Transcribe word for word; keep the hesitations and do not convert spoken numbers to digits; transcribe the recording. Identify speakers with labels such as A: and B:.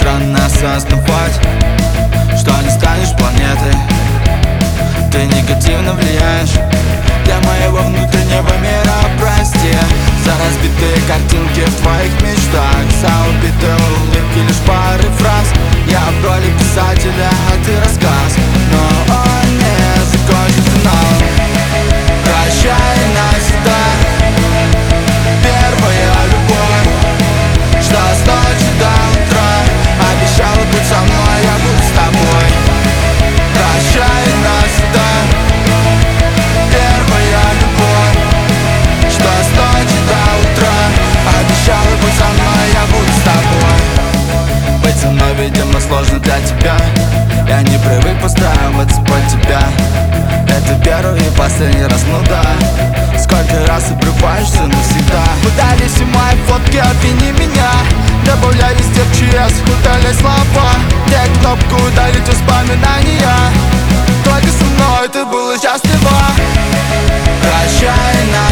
A: странно осознавать, что не станешь планетой. Ты негативно влияешь для моего внутреннего мира. Прости за разбитые картинки в твоих мечтах, за убитые улыбки, лишь пары фраз. Я в роли писателя, а ты рассказ, но он не закончен финалом. Прощай навсегда, первая любовь, что с ночи до утра обещала быть со мной, я буду с тобой. Прощай навсегда, первая любовь, что с ночи до утра обещала быть со мной, я буду с тобой. Быть со мной, видимо, сложно для тебя. Я не привык подстраиваться под тебя. Это первый и последний раз, ну да. Сколько раз обрываешься навсегда. Удали все мои фотки, обвини меня. Добавляй везде в ЧС, удаляй слова. Где кнопку удалить воспоминания. Только со мной ты была счастлива. Прощай на